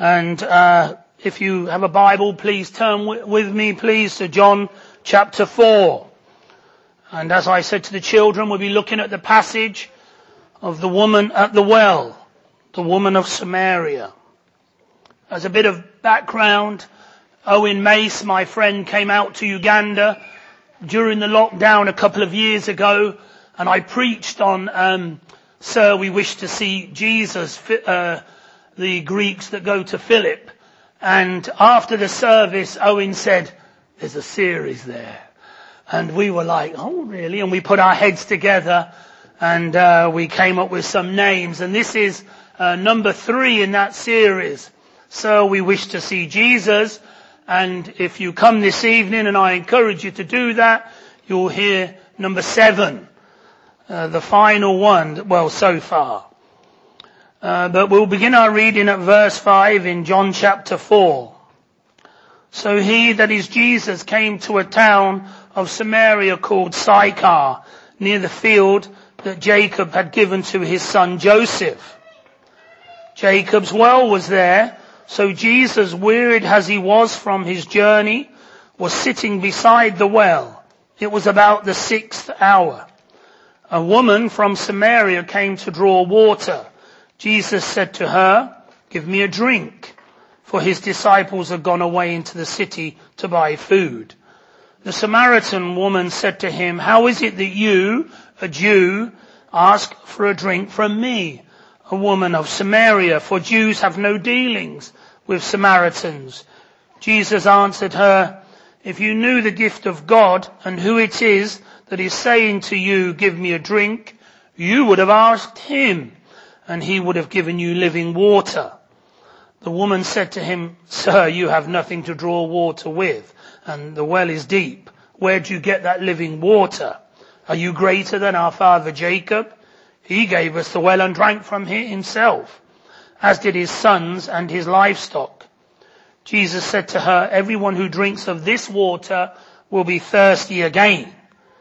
And if you have a Bible, please turn with me, please, to John chapter 4. And as I said to the children, we'll be looking at the passage of the woman at the well, the woman of Samaria. As a bit of background, Owen Mace, my friend, came out to Uganda during the lockdown a couple of years ago, and I preached on Sir, we wish to see Jesus, the Greeks that go to Philip. And after the service, Owen said, there's a series there. And we were like, oh really? And we put our heads together and we came up with some names. And this is number 3 in that series. So we wish to see Jesus. And if you come this evening, and I encourage you to do that, you'll hear number 7. The final one, well, so far. But we'll begin our reading at verse 5 in John chapter 4. So he, that is Jesus, came to a town of Samaria called Sychar, near the field that Jacob had given to his son Joseph. Jacob's well was there, so Jesus, wearied as he was from his journey, was sitting beside the well. It was about the 6th hour. A woman from Samaria came to draw water. Jesus said to her, give me a drink, for his disciples had gone away into the city to buy food. The Samaritan woman said to him, how is it that you, a Jew, ask for a drink from me, a woman of Samaria? For Jews have no dealings with Samaritans. Jesus answered her, if you knew the gift of God and who it is that is saying to you, give me a drink, you would have asked him, and he would have given you living water. The woman said to him, sir, you have nothing to draw water with, and the well is deep. Where do you get that living water? Are you greater than our father Jacob? He gave us the well and drank from it himself, as did his sons and his livestock. Jesus said to her, everyone who drinks of this water will be thirsty again.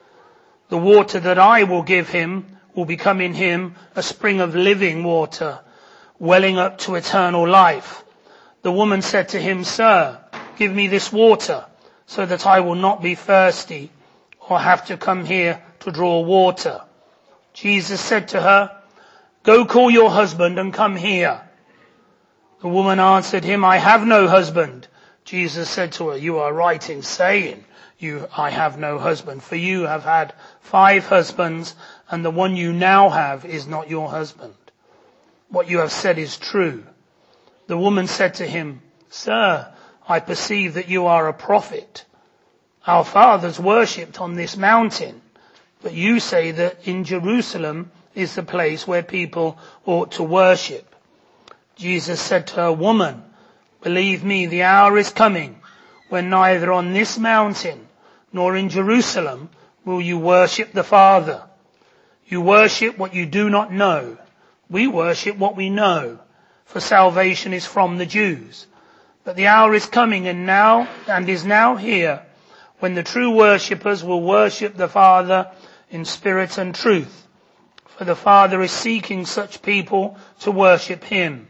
The water that I will give him will become in him a spring of living water, welling up to eternal life. The woman said to him, sir, give me this water, so that I will not be thirsty or have to come here to draw water. Jesus said to her, go call your husband and come here. The woman answered him, I have no husband. Jesus said to her, you are right in saying, I have no husband, for you have had 5 husbands, and the one you now have is not your husband. What you have said is true. The woman said to him, sir, I perceive that you are a prophet. Our fathers worshipped on this mountain, but you say that in Jerusalem is the place where people ought to worship. Jesus said to her, woman, believe me, the hour is coming when neither on this mountain nor in Jerusalem will you worship the Father. You worship what you do not know. We worship what we know, for salvation is from the Jews. But the hour is coming and is now here, when the true worshippers will worship the Father in spirit and truth. For the Father is seeking such people to worship him.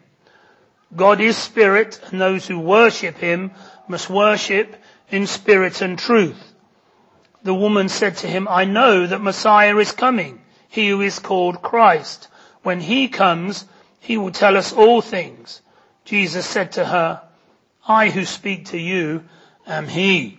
God is spirit, and those who worship him must worship in spirit and truth. The woman said to him, I know that Messiah is coming, he who is called Christ. When he comes, he will tell us all things. Jesus said to her, I who speak to you am he.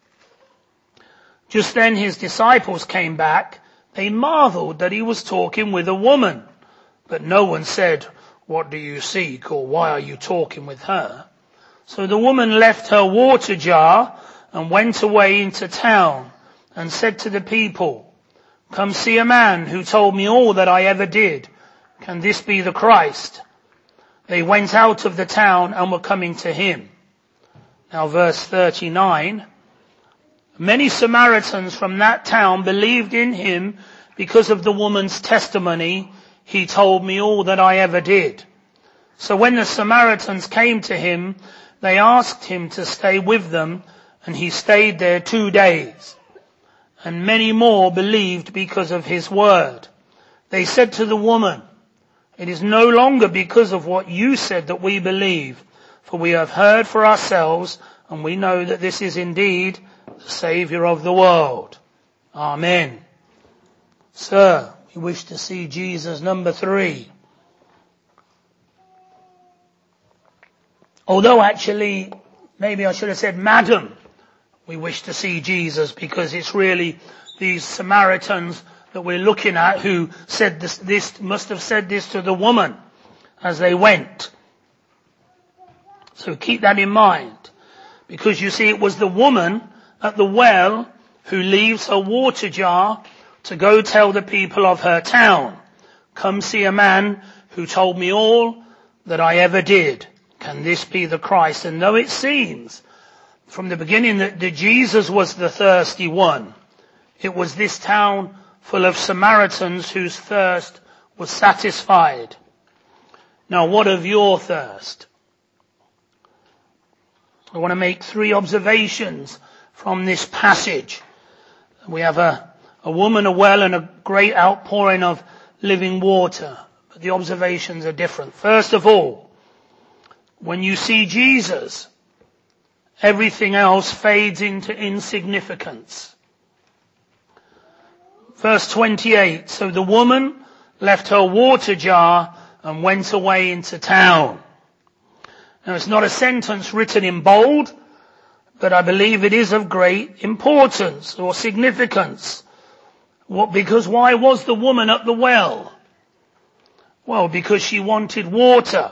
Just then his disciples came back. They marveled that he was talking with a woman. But no one said, what do you seek, or why are you talking with her? So the woman left her water jar and went away into town and said to the people, come see a man who told me all that I ever did. Can this be the Christ? They went out of the town and were coming to him. Now verse 39. Many Samaritans from that town believed in him because of the woman's testimony. He told me all that I ever did. So when the Samaritans came to him, they asked him to stay with them, and he stayed there 2 days. And many more believed because of his word. They said to the woman, it is no longer because of what you said that we believe, For we have heard for ourselves, and we know that this is indeed the Saviour of the world. Amen. Sir, we wish to see Jesus. Number 3. Although actually, maybe I should have said, Madam, we wish to see Jesus, because it's really these Samaritans that we're looking at who said this must have said this to the woman as they went. So keep that in mind, because you see, it was the woman at the well who leaves her water jar to go tell the people of her town, "Come see a man who told me all that I ever did. Can this be the Christ?" And though it seems from the beginning that Jesus was the thirsty one, it was this town full of Samaritans whose thirst was satisfied. Now, what of your thirst? I want to make 3 observations from this passage. We have a woman, a well, and a great outpouring of living water. But the observations are different. First of all, when you see Jesus, everything else fades into insignificance. Verse 28, so the woman left her water jar and went away into town. Now, it's not a sentence written in bold, but I believe it is of great importance or significance. Because why was the woman at the well? Well, because she wanted water.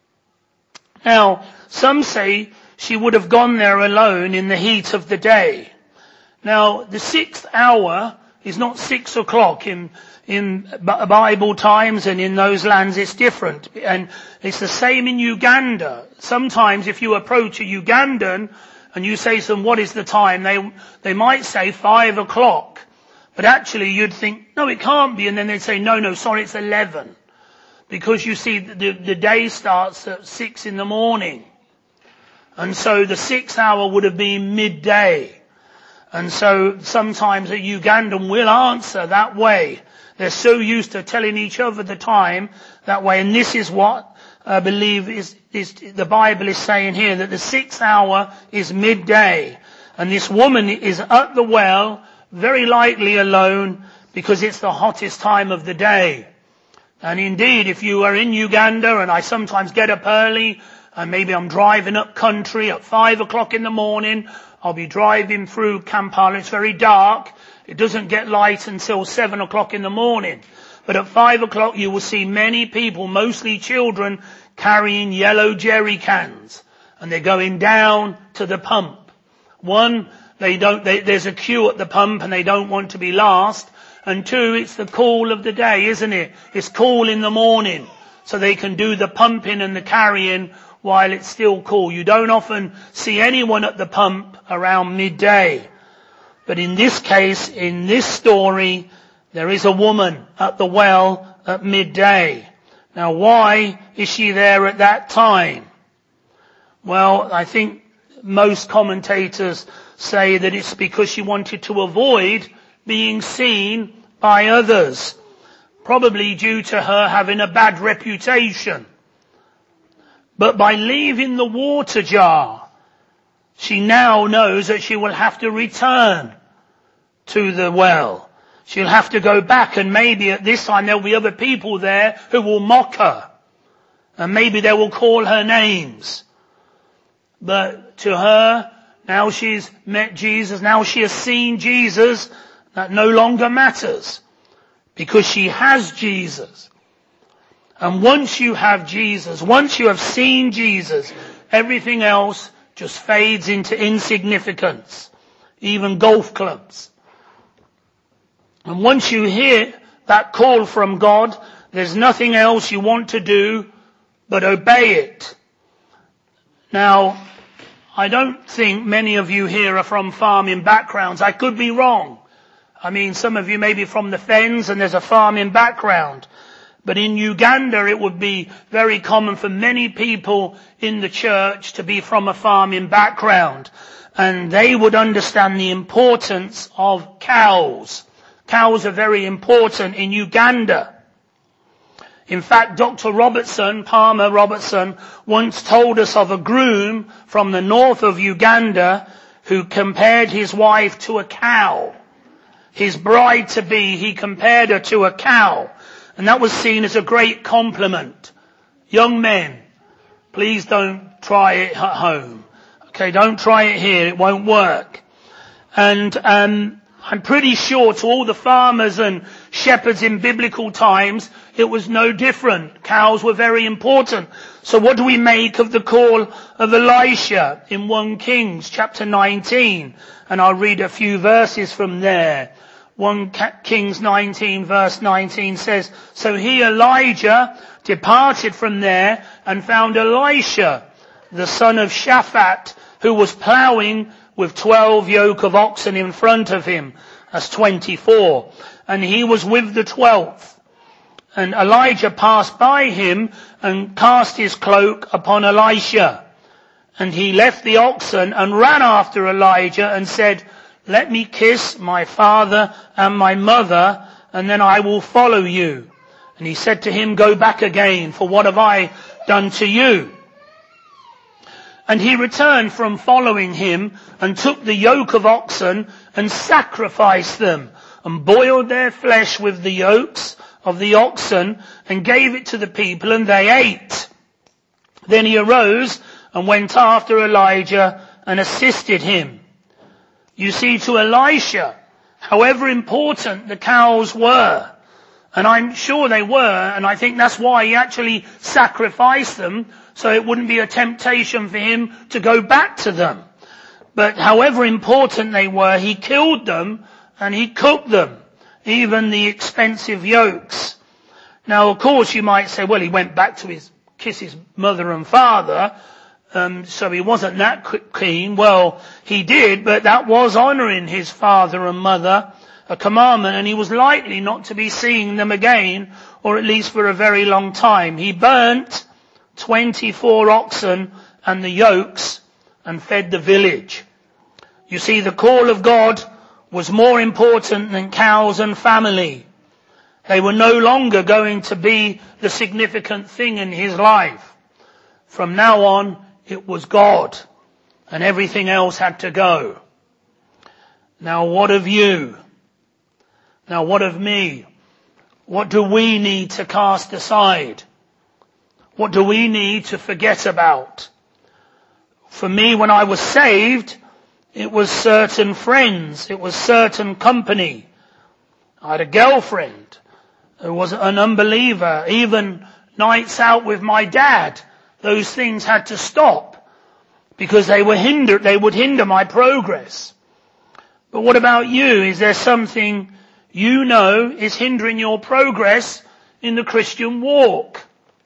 Now, some say she would have gone there alone in the heat of the day. Now, the 6th hour is not 6 o'clock in Bible times, and in those lands it's different. And it's the same in Uganda. Sometimes if you approach a Ugandan and you say to them, "What is the time?" they might say 5 o'clock. But actually you'd think, "No, it can't be." And then they'd say, no, sorry, it's 11. Because you see, the day starts at 6 in the morning. And so the 6th hour would have been midday. And so sometimes a Ugandan will answer that way. They're so used to telling each other the time that way. And this is what I believe is the Bible is saying here, that the 6th hour is midday. And this woman is at the well, very likely alone, because it's the hottest time of the day. And indeed, if you are in Uganda, and I sometimes get up early, and maybe I'm driving up country at 5 o'clock in the morning, I'll be driving through Kampala, it's very dark, it doesn't get light until 7 o'clock in the morning. But at 5 o'clock you will see many people, mostly children, carrying yellow jerry cans, and they're going down to the pump. One, there's a queue at the pump and they don't want to be last. And 2, it's the cool of the day, isn't it? It's cool in the morning, so they can do the pumping and the carrying while it's still cool. You don't often see anyone at the pump around midday. But in this case, in this story, there is a woman at the well at midday. Now, why is she there at that time? Well, I think most commentators say that it's because she wanted to avoid being seen by others, probably due to her having a bad reputation. But by leaving the water jar, she now knows that she will have to return to the well. She'll have to go back, and maybe at this time there'll be other people there who will mock her. And maybe they will call her names. But to her, now she's met Jesus, now she has seen Jesus, that no longer matters, because she has Jesus. And once you have Jesus, once you have seen Jesus, everything else just fades into insignificance, even golf clubs. And once you hear that call from God, there's nothing else you want to do but obey it. Now, I don't think many of you here are from farming backgrounds. I could be wrong. I mean, some of you may be from the Fens and there's a farming background. But in Uganda, it would be very common for many people in the church to be from a farming background. And they would understand the importance of cows. Cows are very important in Uganda. In fact, Dr. Palmer Robertson, once told us of a groom from the north of Uganda who compared his wife to a cow. His bride-to-be, he compared her to a cow. And that was seen as a great compliment. Young men, please don't try it at home. Okay, don't try it here, it won't work. And I'm pretty sure to all the farmers and shepherds in biblical times, it was no different. Cows were very important. So what do we make of the call of Elisha in 1 Kings chapter 19? And I'll read a few verses from there. 1 Kings 19 verse 19 says, "So he, Elijah, departed from there and found Elisha, the son of Shaphat, who was plowing with 12 yoke of oxen in front of him." That's 24. "And he was with the 12th. And Elijah passed by him and cast his cloak upon Elisha. And he left the oxen and ran after Elijah and said, 'Let me kiss my father and my mother, and then I will follow you.' And he said to him, 'Go back again, for what have I done to you?' And he returned from following him and took the yoke of oxen and sacrificed them and boiled their flesh with the yokes of the oxen and gave it to the people, and they ate. Then he arose and went after Elijah and assisted him." You see, to Elisha, however important the cows were, and I'm sure they were, and I think that's why he actually sacrificed them, so it wouldn't be a temptation for him to go back to them. But however important they were, he killed them and he cooked them, even the expensive yokes. Now, of course, you might say, well, he went back to kiss his mother and father, so he wasn't that keen. Well, he did, but that was honouring his father and mother, a commandment, and he was likely not to be seeing them again, or at least for a very long time. He burnt 24 oxen and the yokes and fed the village. You see, the call of God was more important than cows and family. They were no longer going to be the significant thing in his life. From now on, it was God, and everything else had to go. Now, what of you? Now, what of me? What do we need to cast aside? What do we need to forget about? For me, when I was saved, it was certain friends. It was certain company. I had a girlfriend who was an unbeliever. Even nights out with my dad, those things had to stop because they would hinder my progress. But what about you? Is there something you know is hindering your progress in the Christian walk?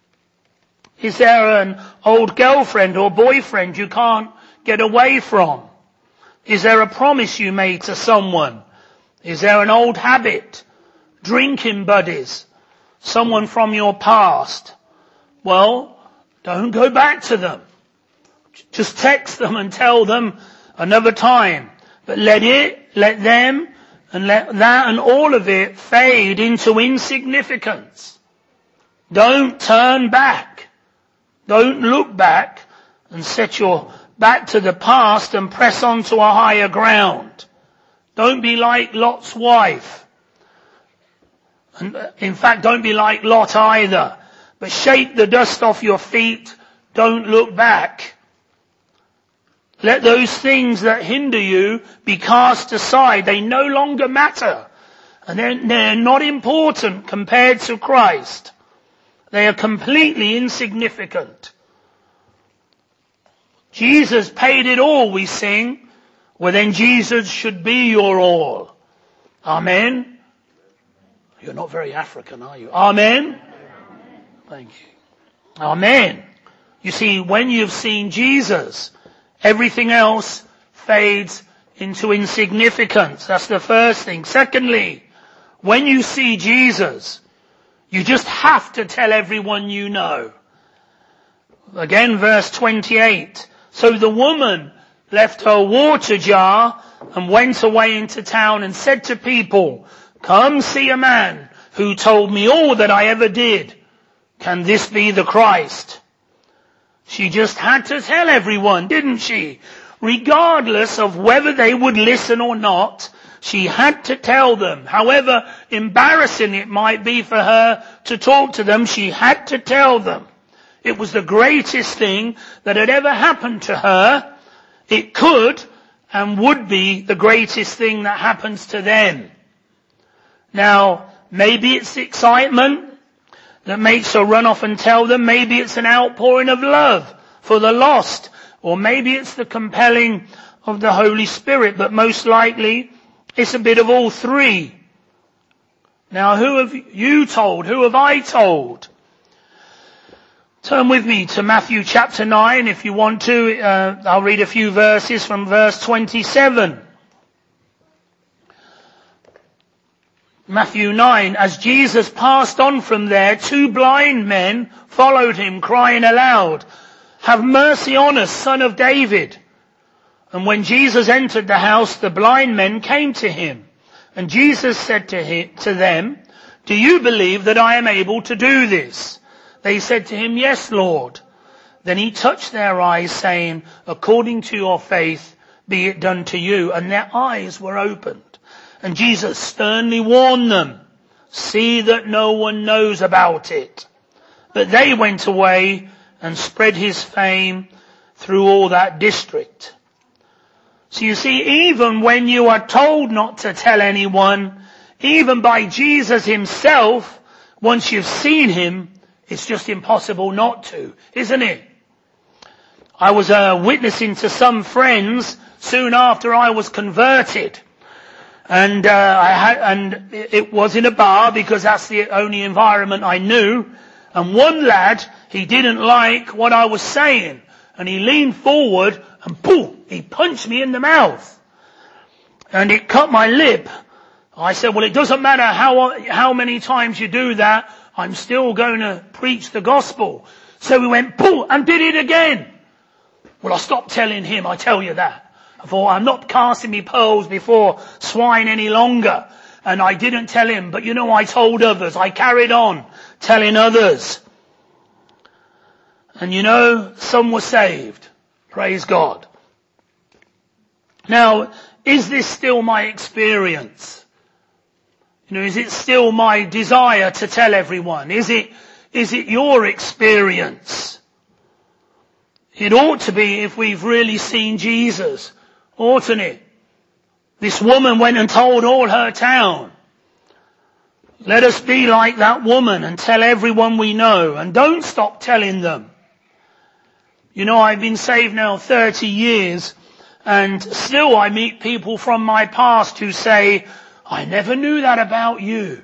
Is there an old girlfriend or boyfriend you can't get away from? Is there a promise you made to someone? Is there an old habit? Drinking buddies? Someone from your past? Well, don't go back to them. Just text them and tell them another time. But let them and let that and all of it fade into insignificance. Don't turn back. Don't look back and set your back to the past and press on to a higher ground. Don't be like Lot's wife. And in fact, don't be like Lot either. But shake the dust off your feet. Don't look back. Let those things that hinder you be cast aside. They no longer matter. And they're not important compared to Christ. They are completely insignificant. Jesus paid it all, we sing. Well, then Jesus should be your all. Amen. You're not very African, are you? Amen. Thank you. Amen. You see, when you've seen Jesus, everything else fades into insignificance. That's the first thing. Secondly, when you see Jesus, you just have to tell everyone you know. Again, verse 28. So the woman left her water jar and went away into town and said to people, "Come see a man who told me all that I ever did." Can this be the Christ? She just had to tell everyone, didn't she? Regardless of whether they would listen or not, she had to tell them. However embarrassing it might be for her to talk to them, she had to tell them. It was the greatest thing that had ever happened to her. It could and would be the greatest thing that happens to them. Now, maybe it's excitement that makes her run off and tell them. Maybe it's an outpouring of love for the lost. Or maybe it's the compelling of the Holy Spirit. But most likely, it's a bit of all three. Now, who have you told? Who have I told? Turn with me to Matthew chapter 9 if you want to. I'll read a few verses from verse 27. Matthew 9, as Jesus passed on from there, 2 blind men followed him, crying aloud, "Have mercy on us, Son of David." And when Jesus entered the house, the blind men came to him. And Jesus said to them, "Do you believe that I am able to do this?" They said to him, "Yes, Lord." Then he touched their eyes, saying, "According to your faith, be it done to you." And their eyes were opened. And Jesus sternly warned them, "See that no one knows about it." But they went away and spread his fame through all that district. So you see, even when you are told not to tell anyone, even by Jesus himself, once you've seen him, it's just impossible not to, isn't it? I was witnessing to some friends soon after I was converted. And it was in a bar because that's the only environment I knew. And one lad, he didn't like what I was saying. And he leaned forward and boom, he punched me in the mouth. And it cut my lip. I said, well, it doesn't matter how many times you do that, I'm still going to preach the gospel. So we went boom and did it again. Well, I stopped telling him, I tell you that. I thought, I'm not casting me pearls before swine any longer. And I didn't tell him, but I told others. I carried on telling others. And some were saved. Praise God. Now, is this still my experience? Is it still my desire to tell everyone? Is it your experience? It ought to be if we've really seen Jesus, oughtn't it? This woman went and told all her town. Let us be like that woman and tell everyone we know, and don't stop telling them. I've been saved now 30 years, and still I meet people from my past who say, "I never knew that about you."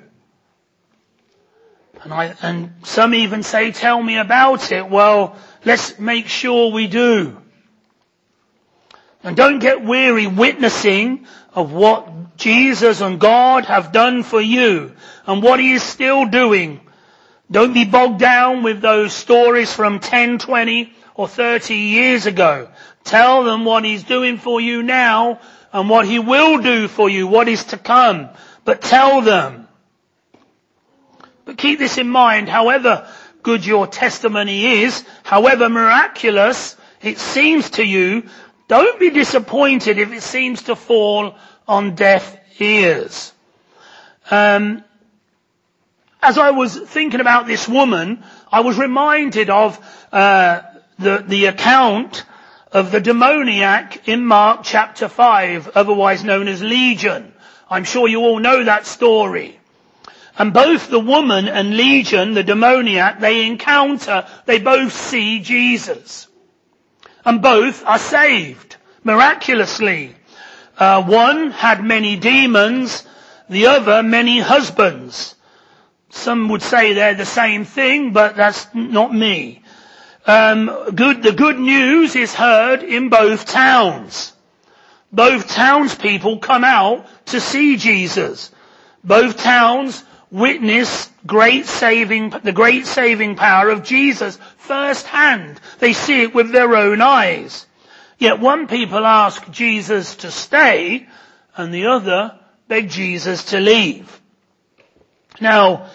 And some even say, "Tell me about it." Well, let's make sure we do. And don't get weary witnessing of what Jesus and God have done for you and what he is still doing. Don't be bogged down with those stories from 10, 20 or 30 years ago. Tell them what he's doing for you now and what he will do for you, what is to come. But tell them. But keep this in mind, however good your testimony is, however miraculous it seems to you, don't be disappointed if it seems to fall on deaf ears. As I was thinking about this woman, I was reminded of the account of the demoniac in Mark chapter 5, otherwise known as Legion. I'm sure you all know that story. And both the woman and Legion, the demoniac, they both see Jesus. And both are saved, miraculously. One had many demons, the other many husbands. Some would say they're the same thing, but that's not me. The good news is heard in both towns. Both townspeople come out to see Jesus. Both towns witness the great saving power of Jesus firsthand. They see it with their own eyes. Yet one people ask Jesus to stay and the other beg Jesus to leave. Now,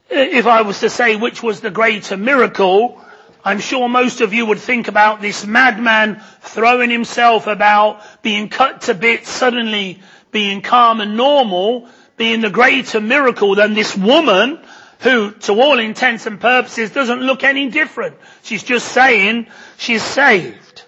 if I was to say which was the greater miracle, I'm sure most of you would think about this madman throwing himself about, being cut to bits, suddenly being calm and normal, being the greater miracle than this woman who, to all intents and purposes, doesn't look any different. She's just saying she's saved.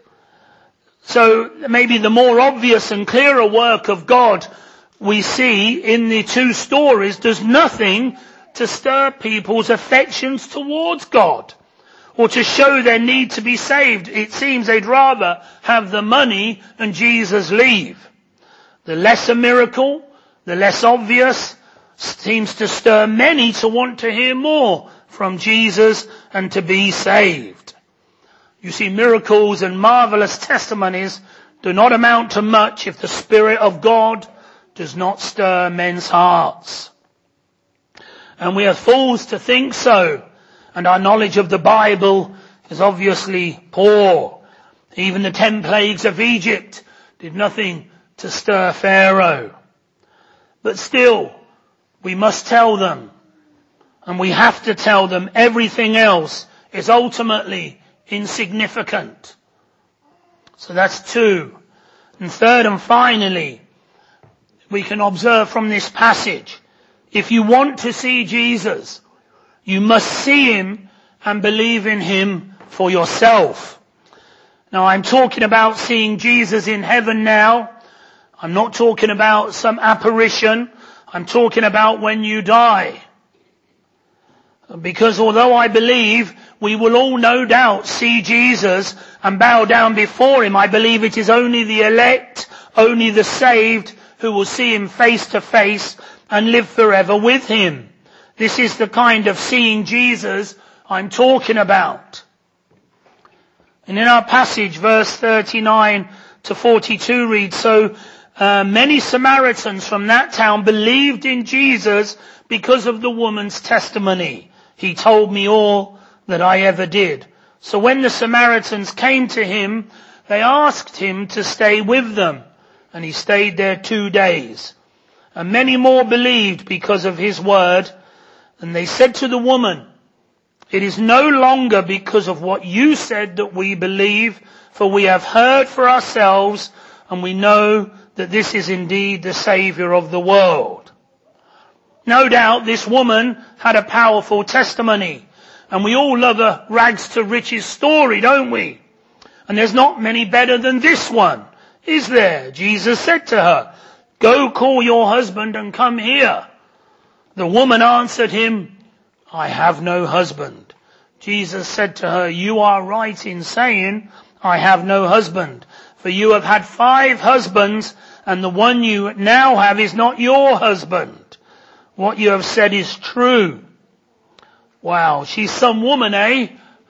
So maybe the more obvious and clearer work of God we see in the two stories does nothing to stir people's affections towards God or to show their need to be saved. It seems they'd rather have the money and Jesus leave. The lesser miracle, the less obvious, seems to stir many to want to hear more from Jesus and to be saved. You see, miracles and marvelous testimonies do not amount to much if the Spirit of God does not stir men's hearts. And we are fools to think so, and our knowledge of the Bible is obviously poor. Even the 10 plagues of Egypt did nothing to stir Pharaoh. But still, we must tell them, and we have to tell them, everything else is ultimately insignificant. So that's 2. And third and finally, we can observe from this passage, if you want to see Jesus, you must see him and believe in him for yourself. Now, I'm talking about seeing Jesus in heaven now. I'm not talking about some apparition. I'm talking about when you die. Because although I believe we will all no doubt see Jesus and bow down before him, I believe it is only the elect, only the saved who will see him face to face and live forever with him. This is the kind of seeing Jesus I'm talking about. And in our passage, verse 39 to 42 reads, So many Samaritans from that town believed in Jesus because of the woman's testimony. He told me all that I ever did. So when the Samaritans came to him, they asked him to stay with them. And he stayed there 2 days. And many more believed because of his word. And they said to the woman, It is no longer because of what you said that we believe, for we have heard for ourselves, and we know that this is indeed the Saviour of the world. No doubt this woman had a powerful testimony. And we all love a rags to riches story, don't we? And there's not many better than this one, is there? Jesus said to her, Go call your husband and come here. The woman answered him, I have no husband. Jesus said to her, You are right in saying, I have no husband. For you have had 5 husbands, and the one you now have is not your husband. What you have said is true. Wow, she's some woman, eh?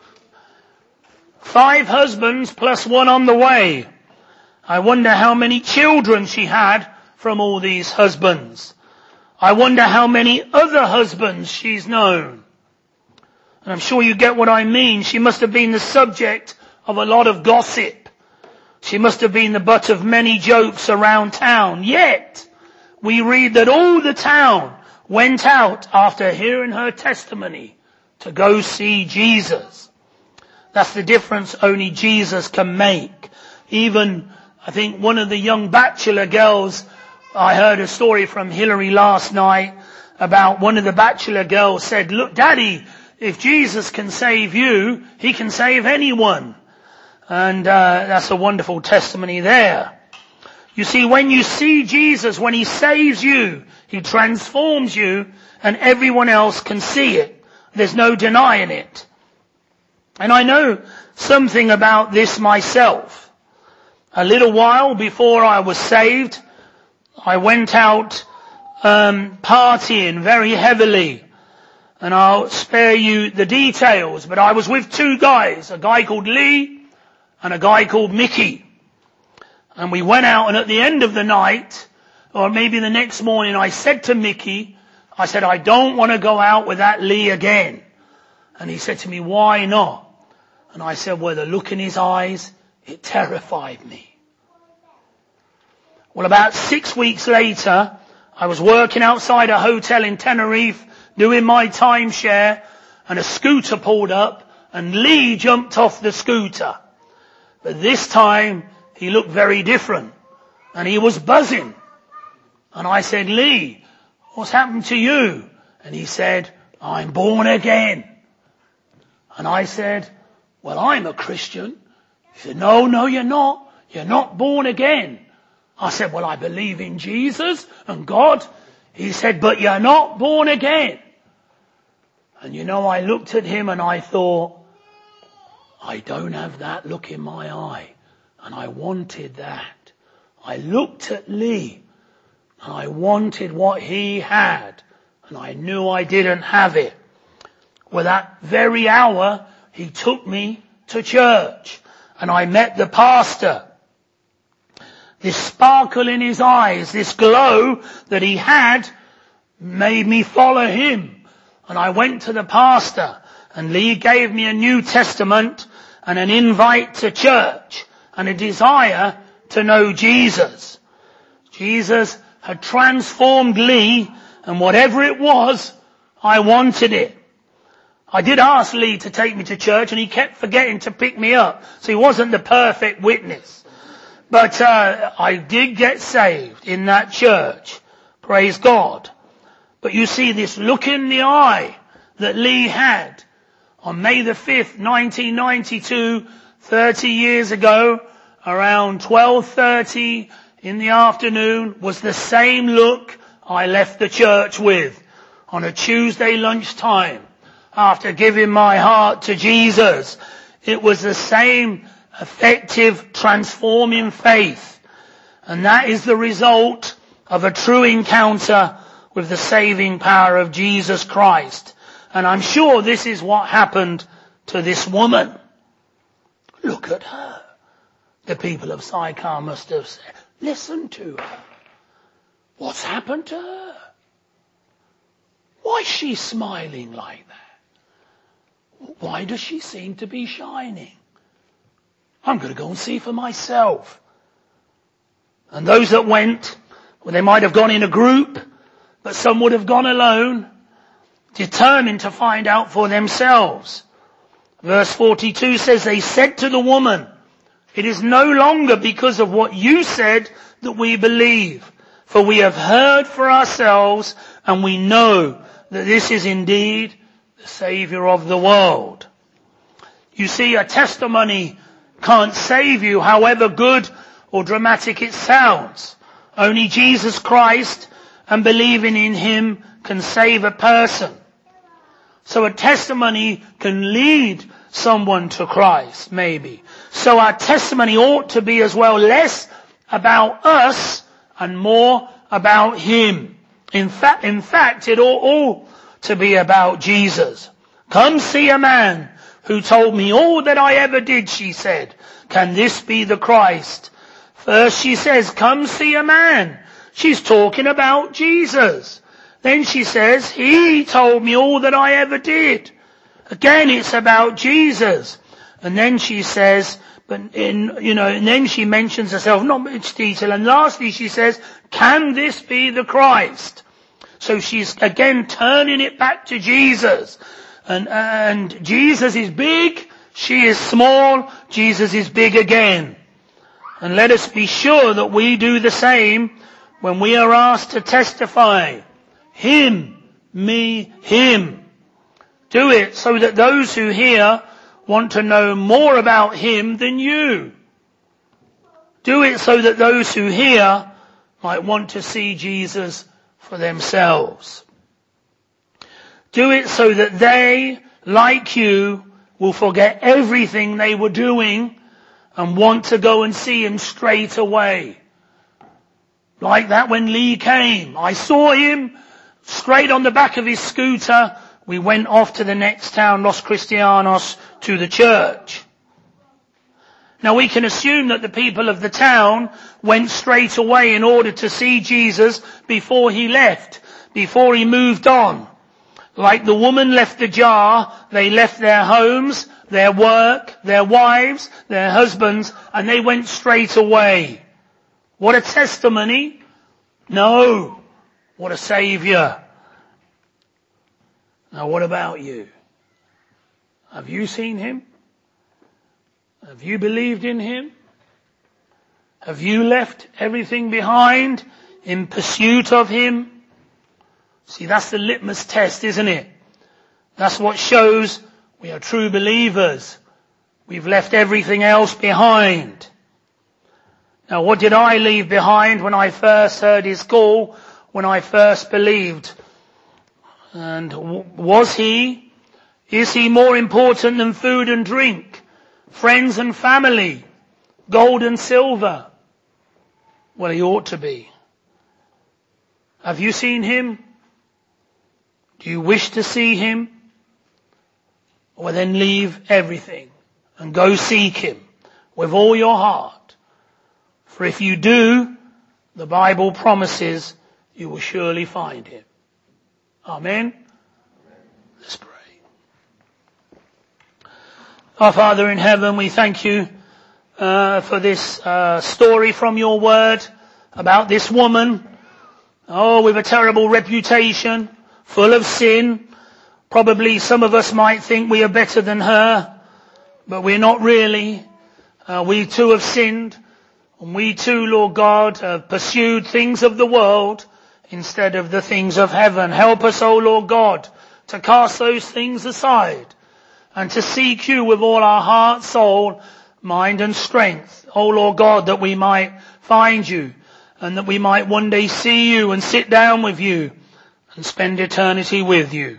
5 husbands plus 1 on the way. I wonder how many children she had from all these husbands. I wonder how many other husbands she's known. And I'm sure you get what I mean. She must have been the subject of a lot of gossip. She must have been the butt of many jokes around town. Yet, we read that all the town went out after hearing her testimony to go see Jesus. That's the difference only Jesus can make. Even, I think one of the young bachelor girls, I heard a story from Hillary last night about one of the bachelor girls said, Look, Daddy, if Jesus can save you, he can save anyone. And that's a wonderful testimony there. You see, when you see Jesus, when he saves you, he transforms you, and everyone else can see it. There's no denying it. And I know something about this myself. A little while before I was saved, I went out partying very heavily. And I'll spare you the details, but I was with 2 guys, a guy called Lee and a guy called Mickey. And we went out, and at the end of the night, or maybe the next morning, I said to Mickey, I said, I don't want to go out with that Lee again. And he said to me, why not? And I said, well, the look in his eyes, it terrified me. Well, about 6 weeks later, I was working outside a hotel in Tenerife, doing my timeshare, and a scooter pulled up and Lee jumped off the scooter. But this time he looked very different and he was buzzing. And I said, Lee, what's happened to you? And he said, I'm born again. And I said, well, I'm a Christian. He said, no, you're not. You're not born again. I said, well, I believe in Jesus and God. He said, but you're not born again. And you know, I looked at him and I thought, I don't have that look in my eye. And I wanted that. I looked at Lee and I wanted what he had. And I knew I didn't have it. Well, that very hour, he took me to church and I met the pastor. This sparkle in his eyes, this glow that he had made me follow him. And I went to the pastor and Lee gave me a New Testament and an invite to church and a desire to know Jesus. Jesus had transformed Lee, and whatever it was, I wanted it. I did ask Lee to take me to church and he kept forgetting to pick me up. So he wasn't the perfect witness. But I did get saved in that church. Praise God. But you see this look in the eye that Lee had on May the 5th, 1992, 30 years ago, around 12:30 in the afternoon, was the same look I left the church with on a Tuesday lunchtime after giving my heart to Jesus. It was the same effective, transforming faith. And that is the result of a true encounter with the saving power of Jesus Christ. And I'm sure this is what happened to this woman. Look at her. The people of Sychar must have said, listen to her. What's happened to her? Why is she smiling like that? Why does she seem to be shining? I'm going to go and see for myself. And those that went, well, they might have gone in a group, but some would have gone alone, determined to find out for themselves. Verse 42 says, they said to the woman, it is no longer because of what you said that we believe, for we have heard for ourselves and we know that this is indeed the Saviour of the world. You see, a testimony can't save you, however good or dramatic it sounds. Only Jesus Christ and believing in Him can save a person. So a testimony can lead someone to Christ, maybe. So our testimony ought to be as well less about us and more about Him. In fact, it ought all to be about Jesus. Come see a man who told me all that I ever did, she said. Can this be the Christ? First she says, come see a man. She's talking about Jesus. Then she says, he told me all that I ever did. Again, it's about Jesus. And then she says, and then she mentions herself, not much detail. And lastly, she says, can this be the Christ? So she's again turning it back to Jesus. And Jesus is big, she is small, Jesus is big again. And let us be sure that we do the same when we are asked to testify. Him, me, Him. Do it so that those who hear want to know more about Him than you. Do it so that those who hear might want to see Jesus for themselves. Do it so that they, like you, will forget everything they were doing and want to go and see Him straight away. Like that when Lee came. I saw him straight on the back of his scooter. We went off to the next town, Los Cristianos, to the church. Now we can assume that the people of the town went straight away in order to see Jesus before He left, before He moved on. Like the woman left the jar, they left their homes, their work, their wives, their husbands, and they went straight away. What a testimony. No. What a Saviour. Now what about you? Have you seen him? Have you believed in him? Have you left everything behind in pursuit of him? See, that's the litmus test, isn't it? That's what shows we are true believers. We've left everything else behind. Now, what did I leave behind when I first heard his call, when I first believed? And is he more important than food and drink, friends and family, gold and silver? Well, he ought to be. Have you seen him? Do you wish to see him? Well, then leave everything and go seek him with all your heart. For if you do, the Bible promises you will surely find him. Amen. Let's pray. Our Father in heaven, we thank you for this story from your word about this woman. Oh, with a terrible reputation, full of sin. Probably some of us might think we are better than her, but we're not really. We too have sinned, and we too, Lord God, have pursued things of the world instead of the things of heaven. Help us, O Lord God, to cast those things aside and to seek you with all our heart, soul, mind and strength. O Lord God, that we might find you and that we might one day see you and sit down with you and spend eternity with you.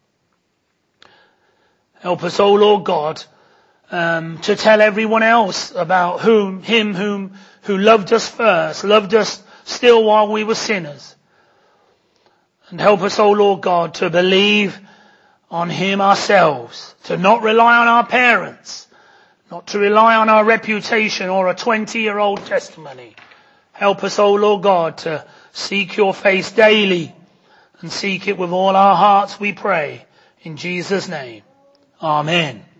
Help us, O Lord God, to tell everyone else about him who loved us first, loved us still while we were sinners. And help us, O Lord God, to believe on him ourselves, to not rely on our parents, not to rely on our reputation or a 20-year-old testimony. Help us, O Lord God, to seek your face daily and seek it with all our hearts, we pray. In Jesus' name. Amen.